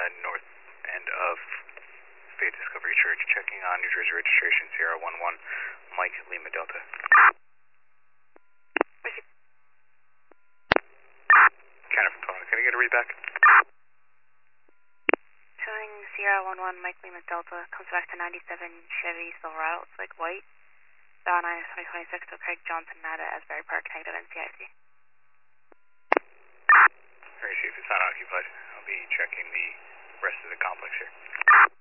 north end of Faith Discovery Church, checking on New Jersey registration Sierra 11, Mike Lima Delta. Kenner from Tony, can I get a read back? Showing Sierra 11, Mike Lima Delta, comes back to 97 Chevy Silverado, it's like white. Dial 9 2026 to Craig Johnson, Nada, Asbury Park, connected NCIC. Very safe, it's not occupied. I'll be checking the rest of the complex here.